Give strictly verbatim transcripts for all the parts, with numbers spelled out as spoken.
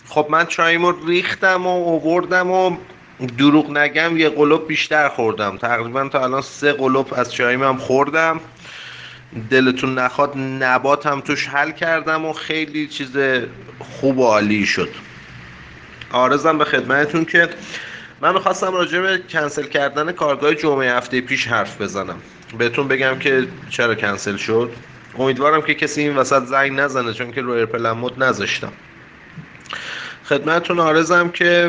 خب من چایمو ریختم و اووردم و دروغ نگم یه قلوب بیشتر خوردم، تقریبا تا الان سه قلوب از چایم هم خوردم. دلتون نخواد نبات هم توش حل کردم و خیلی چیز خوب و عالی شد. عارضم به خدمتتون که من میخواستم راجع به کنسل کردن کارگاه جمعه هفته پیش حرف بزنم، بهتون بگم که چرا کنسل شد. امیدوارم که کسی این وسط زنگ نزنه چون که رو ایرپلن مود نذاشتم. خدمتتون عارضم که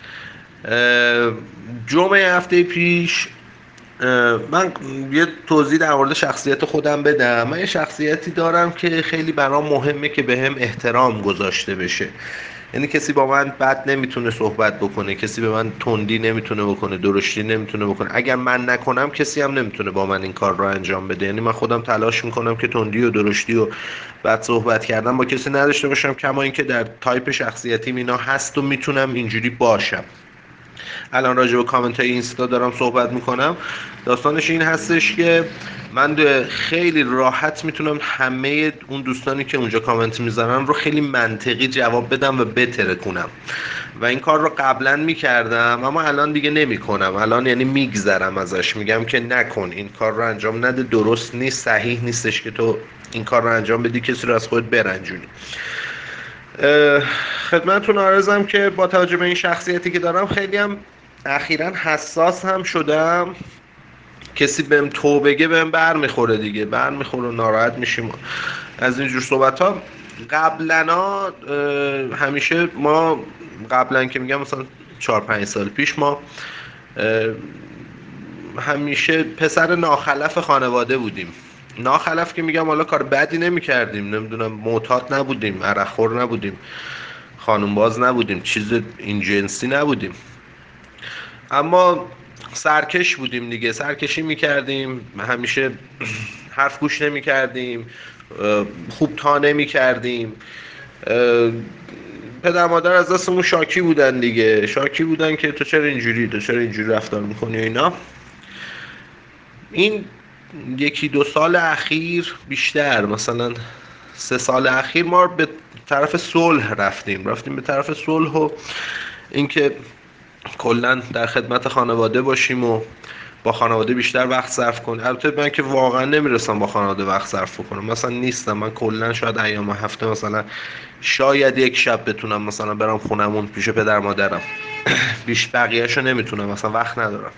جمعه هفته پیش من یه توضیح در مورد شخصیت خودم بدم. من یه شخصیتی دارم که خیلی برام مهمه که بهم احترام گذاشته بشه. یعنی کسی با من بد نمیتونه صحبت بکنه، کسی به من تندی نمیتونه بکنه، درشتی نمیتونه بکنه. اگر من نکنم کسی هم نمیتونه با من این کار رو انجام بده. یعنی من خودم تلاش میکنم که تندی و درشتی و بد صحبت کردن با کسی نداشته باشم، کما اینکه در تایپ شخصیتیم اینا هست و میتونم اینجوری باشم. الان راجع به کامنت های اینستا دارم صحبت میکنم، داستانش این هستش که من خیلی راحت میتونم همه اون دوستانی که اونجا کامنت میذارن رو خیلی منطقی جواب بدم و بترکونم و این کار رو قبلا میکردم اما الان دیگه نمیکنم. الان یعنی میگذرم ازش، میگم که نکن این کار رو انجام نده، درست نیست، صحیح نیستش که تو این کار رو انجام بدی، کسی رو از خودت برنجونی. خدمتتون عرضم که با توجه به این شخصیتی که دارم خیلی هم اخیراً حساس هم شدم. کسی بهم تو بگه بهم بر میخوره دیگه، بر میخوره و ناراحت میشیم از اینجور صحبت ها. قبلا همیشه ما قبلا که میگم مثلا چهار پنج سال پیش ما همیشه پسر ناخلف خانواده بودیم. ناخلف که میگم حالا کار بدی نمی کردیم، نمیدونم معتاد نبودیم، عرق خور نبودیم، خانوم باز نبودیم، چیز این جنسی نبودیم، اما سرکش بودیم دیگه. سرکشی میکردیم، همیشه حرف گوش نمی کردیم، خوب تا نمی کردیم. پدر مادر از دستمون شاکی بودن دیگه، شاکی بودن که تو چرا اینجوری، تو چرا اینجوری رفتار میکنی و اینا. این یکی دو سال اخیر، بیشتر مثلا سه سال اخیر، ما به طرف صلح رفتیم رفتیم به طرف صلح و اینکه کلا در خدمت خانواده باشیم و با خانواده بیشتر وقت صرف کنیم. البته من که واقعا نمیرسم با خانواده وقت صرف کنم، مثلا نیستم. من کلا شاید ایام هفته مثلا شاید یک شب بتونم مثلا برم خونمون پیش پدر مادرم بیش بقیه‌شو نمیتونم، مثلا وقت ندارم.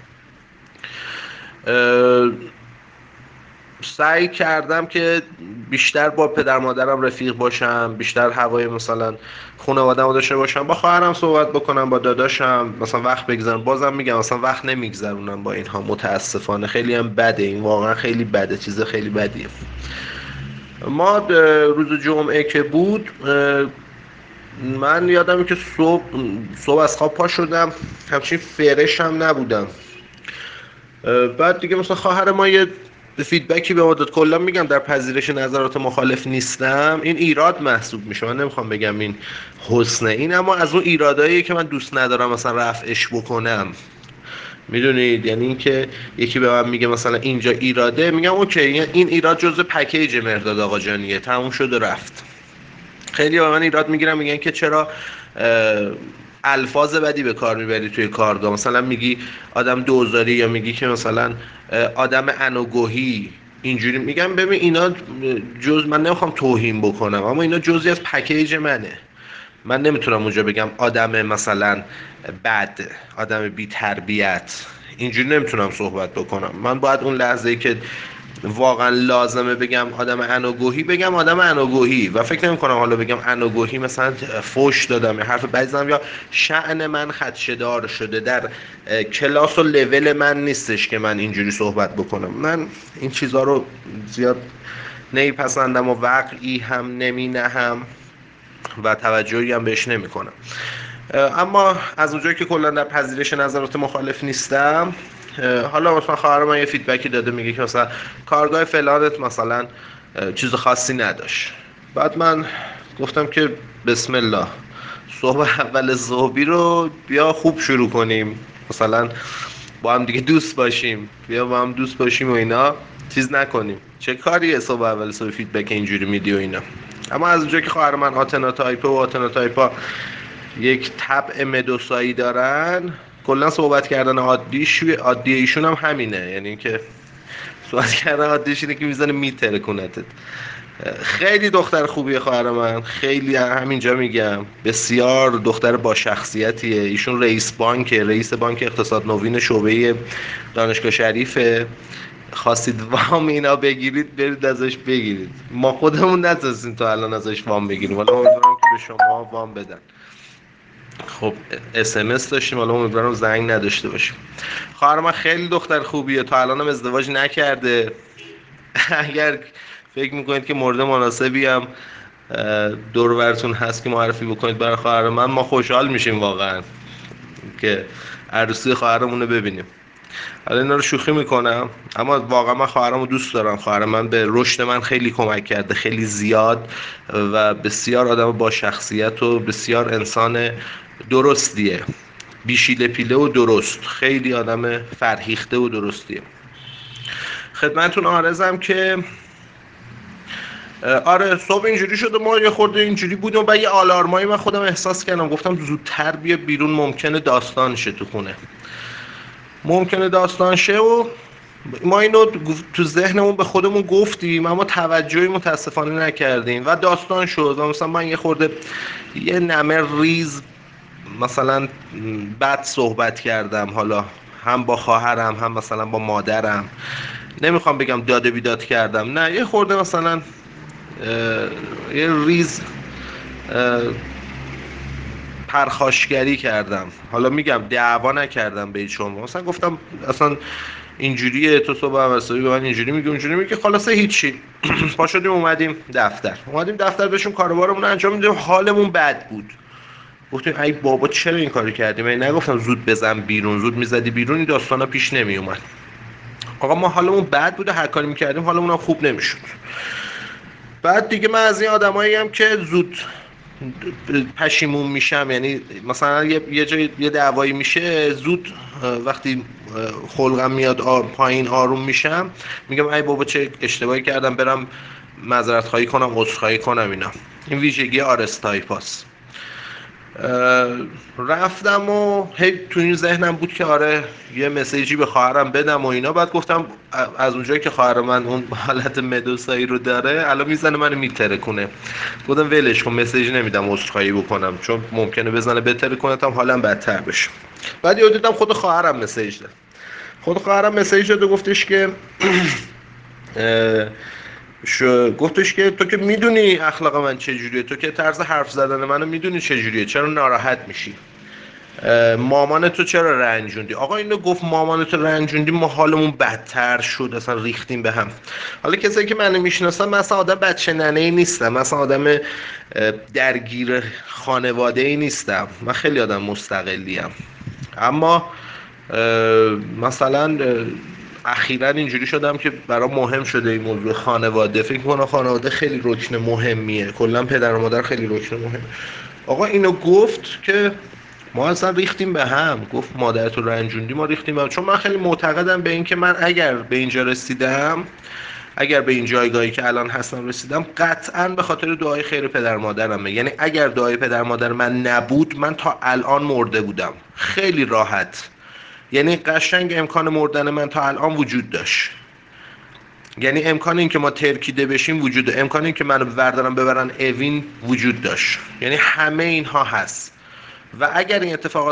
سعی کردم که بیشتر با پدر مادرم رفیق باشم، بیشتر هوای مثلا خانواده‌مو داشته باشم، با خواهرم صحبت بکنم، با داداشم مثلا وقت بگذارم. بازم میگم مثلا وقت نمیگذرونم با اینها، متاسفانه. خیلی هم بده این، واقعا خیلی بده، چیز خیلی بدیه. ما روز جمعه که بود، من یادمه که صبح صبح از خواب پا شدم، همچین فرش هم نبودم. بعد دیگه مثلا خواهر ما یه فیدبکی به ما داد. کلا میگم در پذیرش نظرات مخالف نیستم، این ایراد محسوب میشه، من نمیخوام بگم این حسنه، این اما از اون ایراداییه که من دوست ندارم مثلا رفعش بکنم، میدونید. یعنی اینکه یکی به من میگه مثلا اینجا ایراده، میگم اوکی، این ایراد جزء پکیج مهرداد آقاجانیه، تموم شد و رفت. خیلی به من ایراد میگیرن، میگن که چرا الفاظ بدی به کار میبری توی کارگاه، مثلا میگی آدم دوزاری یا میگی که مثلا آدم انوگوهی اینجوری. میگم ببین اینا جز، من نمیخوام توهین بکنم اما اینا جزئی از پکیج منه. من نمیتونم اونجا بگم آدم مثلا بد، آدم بی تربیت، اینجوری نمیتونم صحبت بکنم. من باید اون لحظه‌ای که واقعا لازمه بگم آدم انوگوهی بگم آدم انوگوهی، و فکر نمی کنم حالا بگم انوگوهی مثلا فوش دادم یا حرف بدی زدم یا شأن من خدشه‌دار شده، در کلاس و لول من نیستش که من اینجوری صحبت بکنم. من این چیزها رو زیاد نمیپسندم و وقعی هم نمی نهم و توجهی هم بهش نمی کنم. اما از اونجایی که کلا در پذیرش نظرات مخالف نیستم، حالا مثلا خواهر من یه فیدبکی داده، میگه که مثلا کارگاه فلانت مثلا چیز خاصی نداشت. بعد من گفتم که بسم الله، صبح اول صبحی رو بیا خوب شروع کنیم، مثلا با هم دیگه دوست باشیم، بیا با هم دوست باشیم و اینا، چیز نکنیم. چه کاریه صبح اول صبح فیدبک اینجوری میدی و اینا. اما از اونجایی که خواهر من آتنا تایپه و آتنا تایپا یک طبع مدوسایی دارن. کلا صحبت کردن عادیش عادی ایشون هم همینه، یعنی اینکه صحبت کردن عادیش اینه که میزنه میتره کنتت. خیلی دختر خوبیه خواهر من، خیلی همینجا میگم بسیار دختر با شخصیتیه. ایشون رئیس بانکه، رئیس بانک اقتصاد نوین شعبه دانشگاه شریفه. خواستید وام اینا بگیرید برید ازش بگیرید، ما خودمون نتونستیم تا الان ازش وام بگیریم، حالا امیدوارم که به شما وام بدن. خب اس ام اس داشتیم، حالا امیدوارم زنگ نداشته باشیم. خواهر من خیلی دختر خوبیه، تا الان هم ازدواج نکرده. اگر فکر میکنید که مورد مناسبی هم دور و براتون هست که معرفی بکنید برای خواهر من، ما خوشحال میشیم واقعا که عروسی خواهرمون رو ببینیم. حالا اینا رو شوخی میکنم، اما واقعا من خواهرم رو دوست دارم. خواهر من به رشد من خیلی کمک کرده، خیلی زیاد، و بسیار آدم با شخصیت و بسیار انسان درستیه، بیشیله پیله و درست، خیلی آدم فرهیخته و درستیه. خدمتون عرضم که آره صبح اینجوری شده، ما یه خورده اینجوری بودیم و یه آلارمایی من خودم احساس کردم، گفتم زودتر بیا بیرون، ممکنه داستان شه تو خونه، ممکنه داستان شه. و ما اینو تو ذهنمون به خودمون گفتیم اما توجهی متاسفانه نکردیم و داستان شد. و مثلا من یه خورده یه نمه ریز مثلا بد صحبت کردم، حالا هم با خواهرم هم مثلا با مادرم. نمیخوام بگم داده بیداد کردم، نه، یه خورده مثلا یه ریز پرخاشگری کردم. حالا میگم دعوا نکردم به شما، مثلا گفتم اصلا اینجوریه، تو صبح واسه به من اینجوری میگی اونجوری میگی، خلاصه هیچی. پا شدیم اومدیم دفتر اومدیم دفتر داشتیم کاربارمون انجام میدیم، حالمون بد بود. گفتیم ای بابا چرا این کارو کردیم؟ من نگفتم زود بزن بیرون، زود میزدی بیرون این داستانا پیش نمی اومد. آقا ما حالمون بد بود و هر کاری میکردیم حالمون هم خوب نمیشد. بعد دیگه من از این آدمایی ام که زود پشیمون میشم، یعنی مثلا یه یه جای یه دعوایی میشه زود وقتی خلقم میاد آر پایین آروم میشم، میگم ای بابا چه اشتباهی کردم، برم معذرت خواهی کنم، عذرخواهی کنم. اینا این ویژگی آرستایپاس. رفتم و هی تو این ذهنم بود که آره یه مسیجی به خواهرم بدم و اینا. بعد گفتم از اونجایی که خواهر من اون حالت مدوسایی رو داره الان میزنه منو میتره کنه، گفتم ولش کن، مسیج نمیدم عذرخواهی بکنم چون ممکنه بزنه بتره کنه تا حالم بدتر بشه. بعد یاد دیدم خود خواهرم مسیج داد، خود خواهرم مسیج داد و گفتش که شو گفتش که تو که میدونی اخلاق من چجوریه، تو که طرز حرف زدن منو میدونی چجوریه، چرا ناراحت میشی؟ مامان تو چرا رنجوندی؟ آقا اینو گفت مامان تو رنجوندی، ما حالمون بدتر شد، اصلا ریختیم به هم. حالا کسایی که منو میشناسن، من اصلا آدم بچه ننه‌ای نیستم، من اصلا آدم درگیر خانواده‌ای نیستم، من خیلی آدم مستقلیم. اما مثلا اخیراً اینجوری شدم که برام مهم شده این موضوع خانواده. فکر می‌کنم خانواده خیلی رکن مهمیه، کلا پدر و مادر خیلی رکن مهم. آقا اینو گفت که ما اصلا ریختیم به هم، گفت مادرتو رنجوندی، ما ریختیم به هم. چون من خیلی معتقدم به این که من اگر به اینجا رسیدم، اگر به این جایگاهی که الان هستم رسیدم، قطعاً به خاطر دعای خیر پدر مادرمه. یعنی اگر دعای پدر مادر من نبود من تا الان مرده بودم، خیلی راحت. یعنی قشنگ امکان مردن من تا الان وجود داشت، یعنی امکان این که ما ترکیده بشیم وجود داشت، امکان این که منو بردارن ببرن اوین وجود داشت، یعنی همه اینها هست. و اگر این اتفاقات